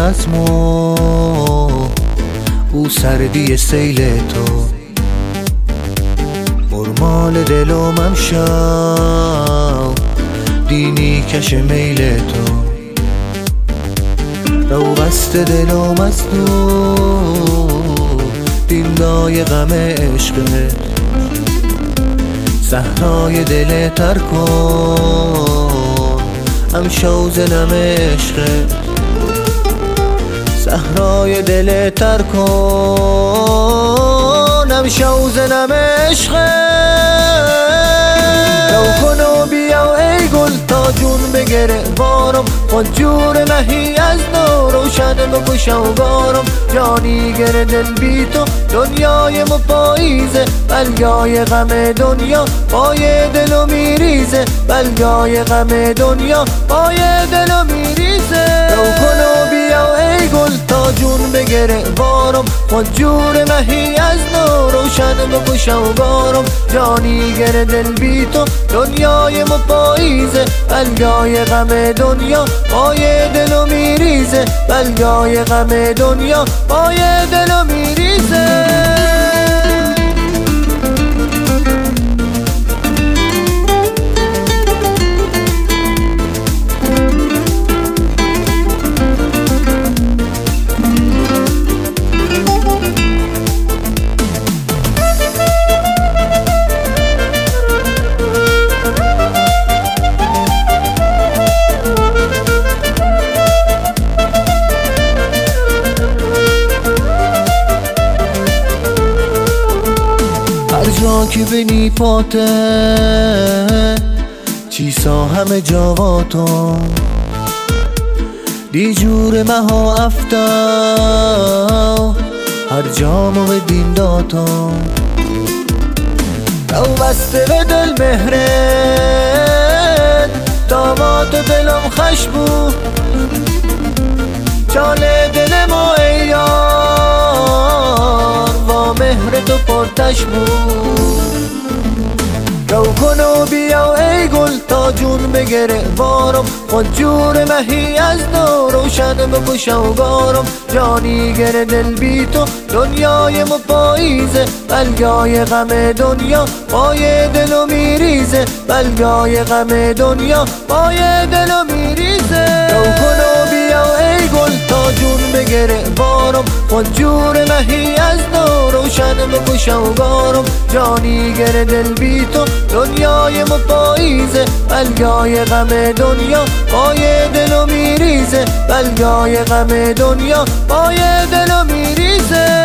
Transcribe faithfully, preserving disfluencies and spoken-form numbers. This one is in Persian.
نظم و او سردی سیل تو، برمال دلم امشب دینی کش میل تو، رو بست دلم از دو دیندای غم عشقت، صحرای دل تر کن امشو زنم عشقت، صحرای دل تر کن امشو زنم عشقت. رو کن و بیا ای گل تا جون بگره بارم، خود جور نهی از نو روشن بکشم بارم، جانی گره دل بی تو دنیای ما پاییزه، بلگای غم دنیا پای دلو میریزه، بلگای غم دنیا پای دلو میریزه. رو کن و بیا ای گل تا جون بگره بارم، خود جور نهی از نو روشن بکشم بارم، جانی گره دل بی تو دنیای ما پاییزه، بلگای غم دنیا پای دلو میریزه، بلگای غم دنیا پای دلو میریزه. هر جا که بینی پاته چیسا همه جاواتو، دی جور مها افتا هر جامو به دین داتو، رو بسته به دل مهرت دامات دلم خش بود، چاله دل ما ای یار با مهر تو پرتش بود. رو کن و بیا ای گل تا جون بگره بارم، خود جور مهی از نو روشن بکشم بارم، جانی گره دل بی تو دنیای ما پاییزه، بلگای غم دنیا پای دلو میریزه، بلگای غم دنیا پای دلو میریزه. رو کن و بیا ای گل تا جون بگره بارم، خود جور مهی از نو روشن بکشم بارم، جانی گره دل بی تو دنیای ما پاییزه، بلگای غم دنیا پای دلو میریزه، بلگای غم دنیا پای دلو میریزه.